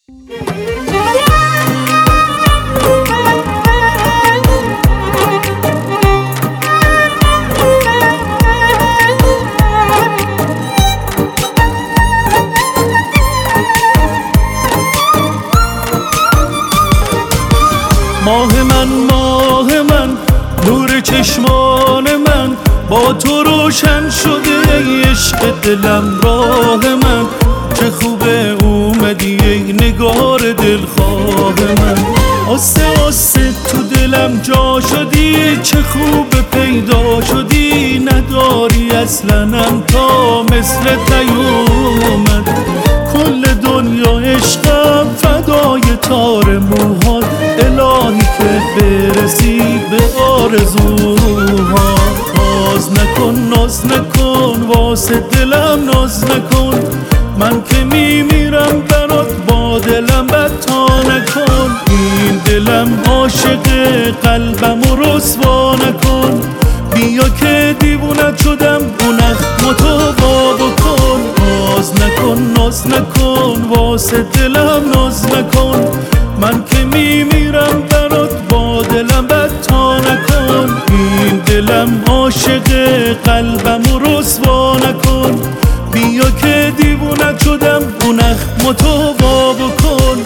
ماه من نور چشمان من، با تو روشن شده ای عشق دلم. راه من چه خوبه اومدی ای نگار دلخواه من. آسته آسته تو دلم جا شدی، چه خوبه پیدا شدی. نداری اصلنم تا مثل نیومد. کل دنیا عشقم فدای تار موهات. الهی که برسی به آرزوها. ناز نکن واسه دلم ناز نکن. من که میمیرم برات با دلم بد تا نکن. این دلم عاشق قلبم و رسوا نکن. بیا که دیوونت شدم اون اخمتو بکن. ناز نکن واسه دلم ناز نکن. من که میمیرم برات با دلم بد تا نکن. این دلم عاشق قلبم و رسوا نکن. بیا که دیوونت شدم اون اخمتو بکن.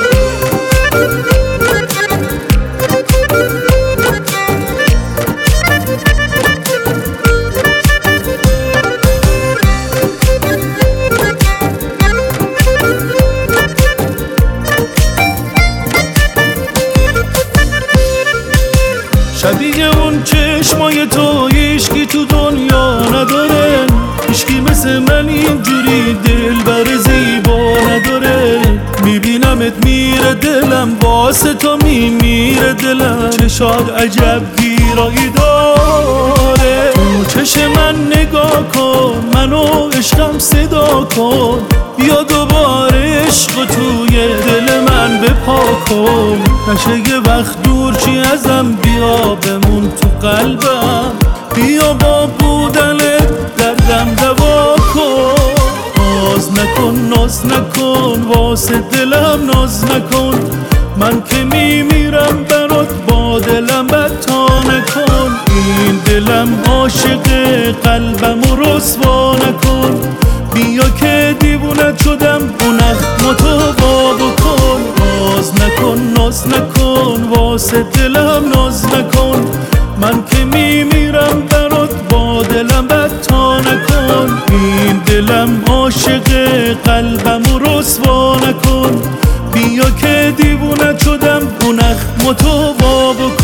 شبیه اون چشمای تو هیچکی تو دنیا نداره. هیچکی مثل من اینجوری دلبر زیبا نداره. میبینمت میره دلم، واسه تو میمیره دلم. چشات عجب گیرایی داره. تو چش من نگاه کن، منو عشقم صدا کن. بیا دوباره عشق توی دل من بپا کن. نشه یه وقت دور چی ازم، بیا بمون تو قلبم. بیا با بودنت دردم دوا کن. ناز نکن واسه دلم ناز نکن. من که میمیرم برات با دلم بد تا نکن. این دلم عاشق قلبم و رسوا نکن. بیا که دیوونت شدم اون اخمتو بکن. ناز نکن واسه دلم ناز نکن. من که میمیرم برات با دلم بد تا نکن. این دلم عاشق قلبم و رسوا نکن. بیا که دیوونت شدم اون اخمتو بکن.